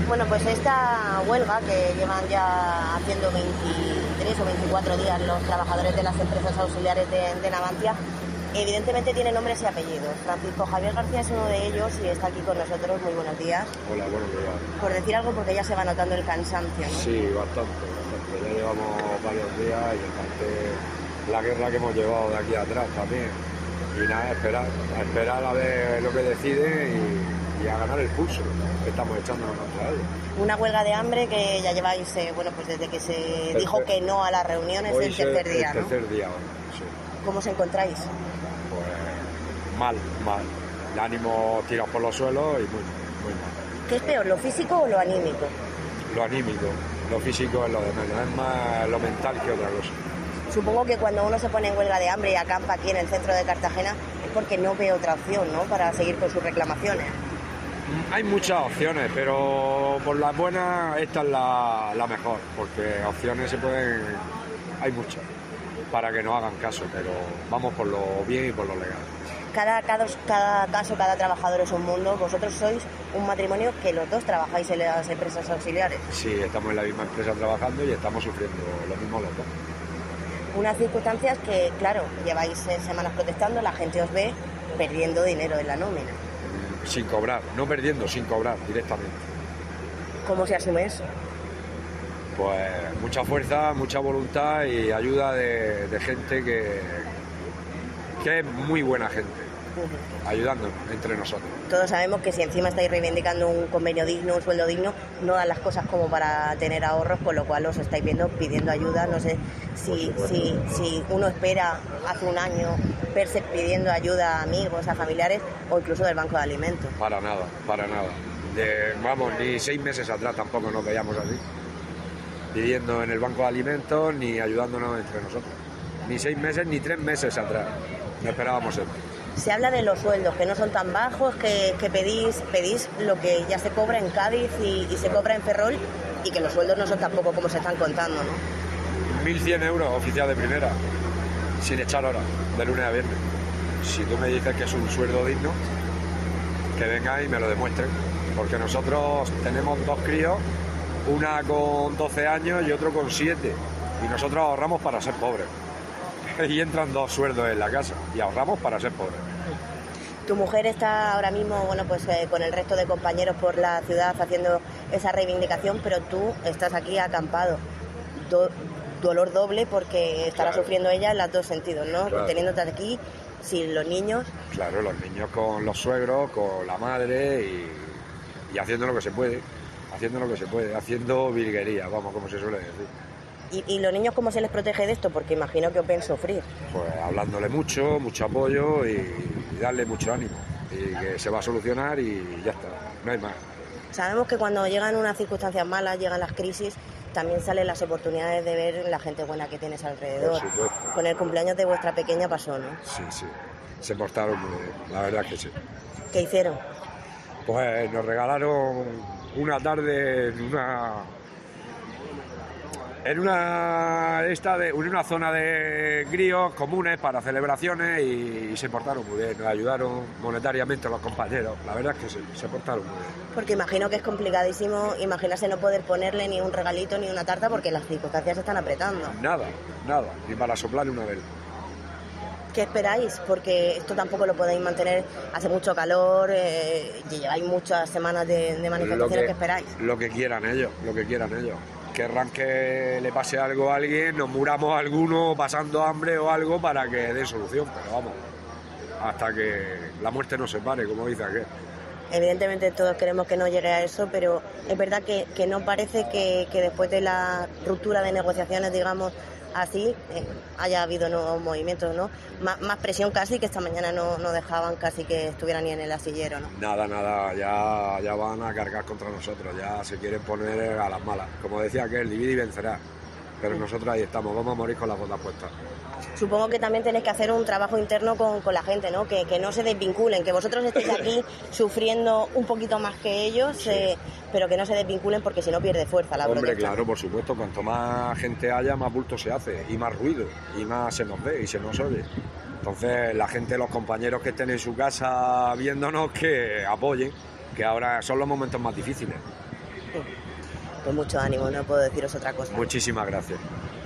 Bueno, pues esta huelga que llevan ya haciendo 23 o 24 días los trabajadores de las empresas auxiliares de Navantia, evidentemente tiene nombres y apellidos. Francisco Javier García es uno de ellos y está aquí con nosotros. Muy buenos días. Hola, buenos días. Por decir algo, porque ya se va notando el cansancio, ¿no? Sí, bastante. Ya llevamos varios días y aparte la guerra que hemos llevado de aquí atrás también. Y nada, esperar a ver lo que decide y a ganar el pulso que estamos echándonos contra ellos. Una huelga de hambre que ya lleváis, bueno, pues desde que se dijo que no a las reuniones, el tercer día, ¿no? El tercer día, sí. ¿Cómo os encontráis? Pues mal. El ánimo tirado por los suelos y muy mal. ¿Qué es peor, lo físico o lo anímico? Lo anímico, lo físico es lo de menos, es más lo mental que otra cosa. Supongo que cuando uno se pone en huelga de hambre y acampa aquí en el centro de Cartagena es porque no ve otra opción, ¿no?, para seguir con sus reclamaciones. Hay muchas opciones, pero por las buenas esta es la mejor, porque opciones hay muchas para que nos hagan caso, pero vamos por lo bien y por lo legal. Cada caso, cada trabajador es un mundo. Vosotros sois un matrimonio que los dos trabajáis en las empresas auxiliares. Sí, estamos en la misma empresa trabajando y estamos sufriendo lo mismo los dos. Unas circunstancias que, claro, lleváis semanas protestando, la gente os ve perdiendo dinero en la nómina. Sin cobrar, no perdiendo, sin cobrar directamente. ¿Cómo se asume eso? Pues mucha fuerza, mucha voluntad y ayuda de gente que es muy buena gente, ayudándonos entre nosotros. Todos sabemos que si encima estáis reivindicando un convenio digno, un sueldo digno, no dan las cosas como para tener ahorros, con lo cual os estáis pidiendo ayuda. No sé si uno espera hace un año verse pidiendo ayuda a amigos, a familiares o incluso del banco de alimentos. Para nada. Ni 6 meses atrás tampoco nos veíamos así, pidiendo en el banco de alimentos ni ayudándonos entre nosotros. Ni 6 meses ni 3 meses atrás no esperábamos esto. Se habla de los sueldos, que no son tan bajos, que pedís lo que ya se cobra en Cádiz y se cobra en Ferrol, y que los sueldos no son tampoco como se están contando, ¿no? 1.100 euros oficial de primera, sin echar horas, de lunes a viernes. Si tú me dices que es un sueldo digno, que venga y me lo demuestren, porque nosotros tenemos 2 críos, una con 12 años y otro con 7, y nosotros ahorramos para ser pobres. Y entran 2 sueldos en la casa y ahorramos para ser pobres. Tu mujer está ahora mismo, bueno, pues con el resto de compañeros por la ciudad haciendo esa reivindicación, pero tú estás aquí acampado. Dolor doble porque estará sufriendo ella en los dos sentidos, ¿no? Claro. Teniéndote aquí, sin los niños. Claro, los niños con los suegros, con la madre y haciendo lo que se puede, haciendo virguería, vamos, como se suele decir. ¿Y los niños cómo se les protege de esto? Porque imagino que os ven sufrir. Pues hablándole mucho apoyo y darle mucho ánimo. Y que se va a solucionar y ya está, no hay más. Sabemos que cuando llegan unas circunstancias malas, llegan las crisis, también salen las oportunidades de ver la gente buena que tienes alrededor. Por supuesto. Con el cumpleaños de vuestra pequeña pasó, ¿no? Sí, se portaron muy bien, la verdad que sí. ¿Qué hicieron? Pues nos regalaron una tarde en una zona de críos comunes para celebraciones y se portaron muy bien, nos ayudaron monetariamente los compañeros, la verdad es que se portaron muy bien. Porque imagino que es complicadísimo imaginarse no poder ponerle ni un regalito ni una tarta porque las circunstancias se están apretando. Nada, ni para soplarle una vela. ¿Qué esperáis? Porque esto tampoco lo podéis mantener, hace mucho calor, y lleváis muchas semanas de manifestaciones. ¿Qué esperáis? Lo que quieran ellos. Querrán que le pase algo a alguien, nos muramos alguno pasando hambre o algo para que dé solución, pero vamos, hasta que la muerte nos separe, como dice aquel. Evidentemente todos queremos que no llegue a eso, pero es verdad que no parece que después de la ruptura de negociaciones, digamos así, haya habido nuevos movimientos, ¿no? Más presión casi, que esta mañana no dejaban casi que estuviera ni en el asillero, ¿no? Nada, ya van a cargar contra nosotros, ya se quieren poner a las malas. Como decía aquel, divide y vencerá, pero nosotros ahí estamos, vamos a morir con las botas puestas. Supongo que también tenéis que hacer un trabajo interno con la gente, ¿no? Que no se desvinculen, que vosotros estéis aquí sufriendo un poquito más que ellos, sí. Pero que no se desvinculen porque si no pierde fuerza la protesta. Hombre, claro, por supuesto, cuanto más gente haya, más bulto se hace, y más ruido, y más se nos ve y se nos oye. Entonces, la gente, los compañeros que estén en su casa viéndonos, que apoyen, que ahora son los momentos más difíciles. Con mucho ánimo, no puedo deciros otra cosa. Muchísimas gracias.